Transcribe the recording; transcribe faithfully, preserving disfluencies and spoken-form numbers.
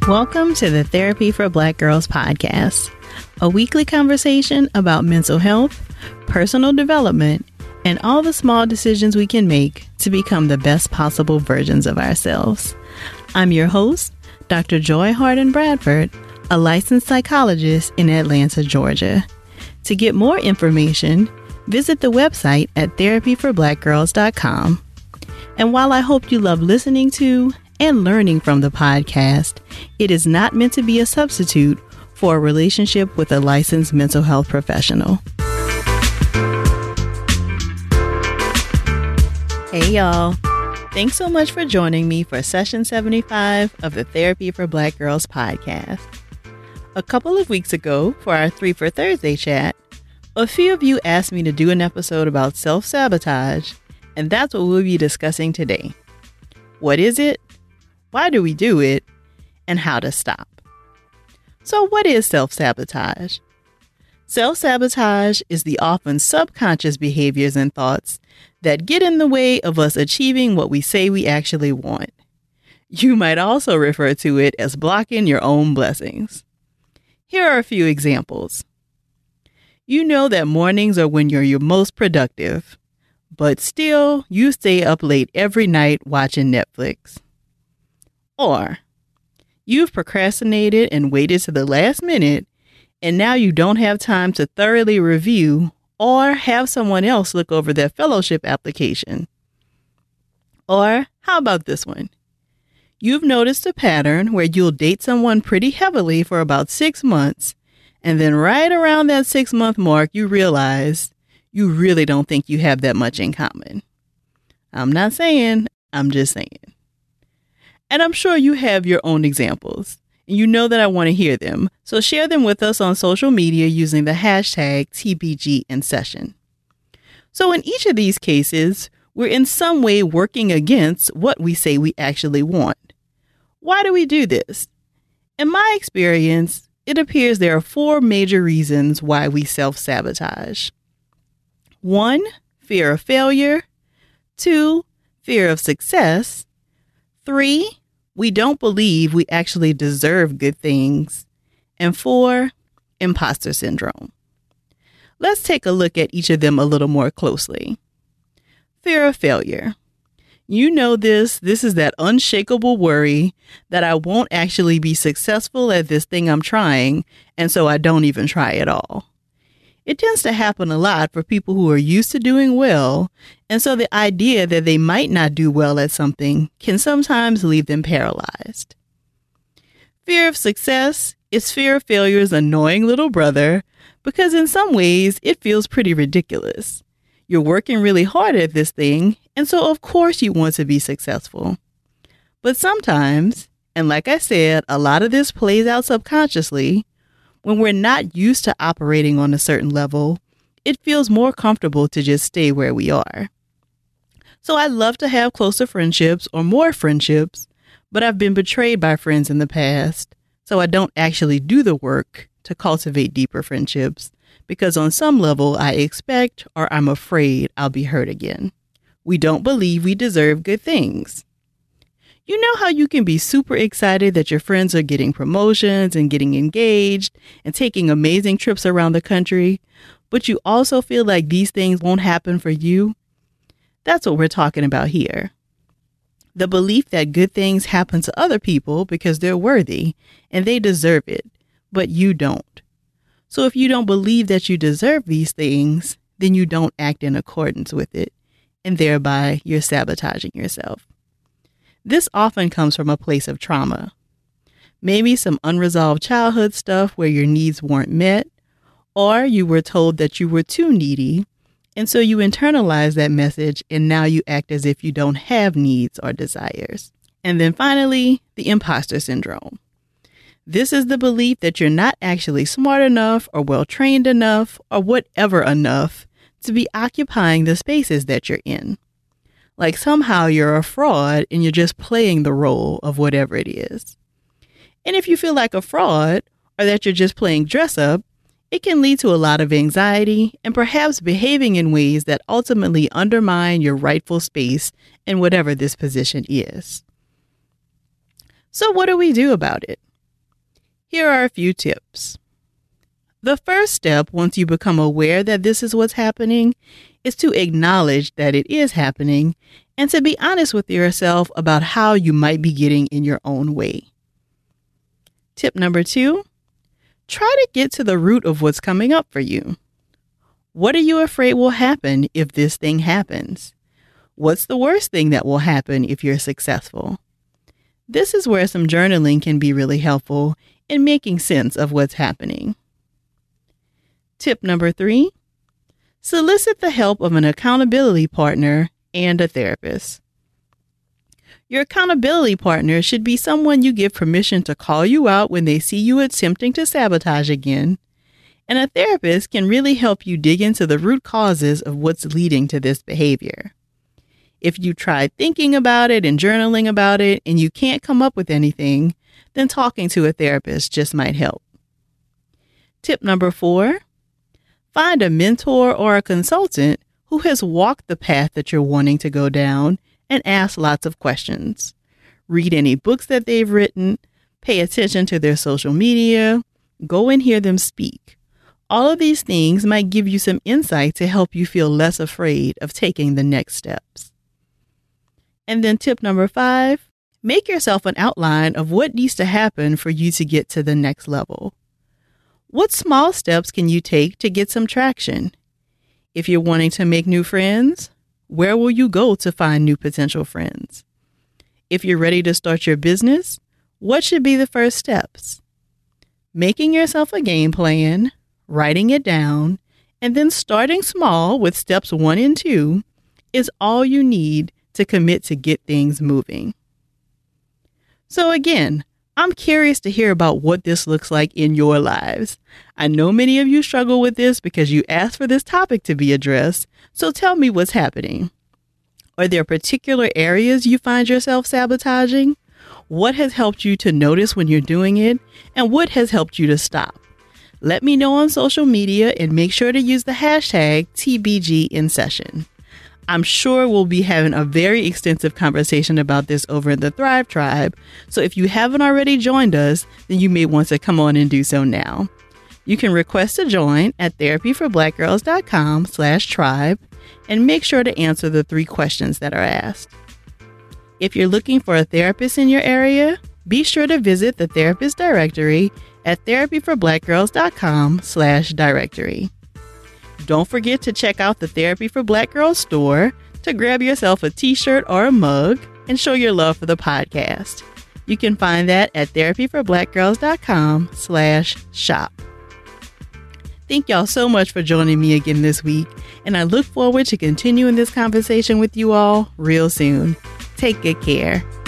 Welcome to the Therapy for Black Girls podcast, a weekly conversation about mental health, personal development, and all the small decisions we can make to become the best possible versions of ourselves. I'm your host, Doctor Joy Harden Bradford, a licensed psychologist in Atlanta, Georgia. To get more information, visit the website at therapy for black girls dot com. And while I hope you love listening to and learning from the podcast, it is not meant to be a substitute for a relationship with a licensed mental health professional. Hey y'all, thanks so much for joining me for session seventy-five of the Therapy for Black Girls podcast. A couple of weeks ago, for our Three for Thursday chat, a few of you asked me to do an episode about self-sabotage, and that's what we'll be discussing today. What is it? Why do we do it? And how to stop. So what is self-sabotage? Self-sabotage is the often subconscious behaviors and thoughts that get in the way of us achieving what we say we actually want. You might also refer to it as blocking your own blessings. Here are a few examples. You know that mornings are when you're your most productive, but still you stay up late every night watching Netflix. Or you've procrastinated and waited to the last minute, and now you don't have time to thoroughly review or have someone else look over their fellowship application. Or how about this one? You've noticed a pattern where you'll date someone pretty heavily for about six months, and then right around that six-month mark, you realize you really don't think you have that much in common. I'm not saying, I'm just saying. And I'm sure you have your own examples, and you know that I want to hear them, so share them with us on social media using the hashtag T B G in session. So in each of these cases, we're in some way working against what we say we actually want. Why do we do this? In my experience, it appears there are four major reasons why we self-sabotage. One, fear of failure. Two, fear of success. Three, we don't believe we actually deserve good things. And four, imposter syndrome. Let's take a look at each of them a little more closely. Fear of failure. You know this, this is that unshakable worry that I won't actually be successful at this thing I'm trying, and so I don't even try at all. It tends to happen a lot for people who are used to doing well, and so the idea that they might not do well at something can sometimes leave them paralyzed. Fear of success is fear of failure's annoying little brother, because in some ways it feels pretty ridiculous. You're working really hard at this thing, and so of course you want to be successful. But sometimes, and like I said, a lot of this plays out subconsciously, when we're not used to operating on a certain level, it feels more comfortable to just stay where we are. So I love to have closer friendships or more friendships, but I've been betrayed by friends in the past, so I don't actually do the work to cultivate deeper friendships, because on some level I expect or I'm afraid I'll be hurt again. We don't believe we deserve good things. You know how you can be super excited that your friends are getting promotions and getting engaged and taking amazing trips around the country, but you also feel like these things won't happen for you? That's what we're talking about here. The belief that good things happen to other people because they're worthy and they deserve it, but you don't. So if you don't believe that you deserve these things, then you don't act in accordance with it, and thereby you're sabotaging yourself. This often comes from a place of trauma. Maybe some unresolved childhood stuff where your needs weren't met, or you were told that you were too needy, and so you internalize that message and now you act as if you don't have needs or desires. And then finally, the imposter syndrome. This is the belief that you're not actually smart enough or well-trained enough or whatever enough to be occupying the spaces that you're in. Like somehow you're a fraud and you're just playing the role of whatever it is. And if you feel like a fraud or that you're just playing dress up, it can lead to a lot of anxiety and perhaps behaving in ways that ultimately undermine your rightful space in whatever this position is. So what do we do about it? Here are a few tips. The first step, once you become aware that this is what's happening, is to acknowledge that it is happening and to be honest with yourself about how you might be getting in your own way. Tip number two, try to get to the root of what's coming up for you. What are you afraid will happen if this thing happens? What's the worst thing that will happen if you're successful? This is where some journaling can be really helpful in making sense of what's happening. Tip number three, solicit the help of an accountability partner and a therapist. Your accountability partner should be someone you give permission to call you out when they see you attempting to sabotage again, and a therapist can really help you dig into the root causes of what's leading to this behavior. If you tried thinking about it and journaling about it and you can't come up with anything, then talking to a therapist just might help. Tip number four, find a mentor or a consultant who has walked the path that you're wanting to go down and ask lots of questions. Read any books that they've written, pay attention to their social media, go and hear them speak. All of these things might give you some insight to help you feel less afraid of taking the next steps. And then tip number five, make yourself an outline of what needs to happen for you to get to the next level. What small steps can you take to get some traction? If you're wanting to make new friends, where will you go to find new potential friends? If you're ready to start your business, what should be the first steps? Making yourself a game plan, writing it down, and then starting small with steps one and two is all you need to commit to get things moving. So again, I'm curious to hear about what this looks like in your lives. I know many of you struggle with this because you asked for this topic to be addressed, so tell me what's happening. Are there particular areas you find yourself sabotaging? What has helped you to notice when you're doing it, and what has helped you to stop? Let me know on social media and make sure to use the hashtag T B G in session. I'm sure we'll be having a very extensive conversation about this over in the Thrive Tribe, so if you haven't already joined us, then you may want to come on and do so now. You can request to join at therapyforblackgirls.com slash tribe and make sure to answer the three questions that are asked. If you're looking for a therapist in your area, be sure to visit the therapist directory at therapyforblackgirls.com slash directory. Don't forget to check out the Therapy for Black Girls store to grab yourself a t-shirt or a mug and show your love for the podcast. You can find that at therapyforblackgirls.com slash shop. Thank y'all so much for joining me again this week, and I look forward to continuing this conversation with you all real soon. Take good care.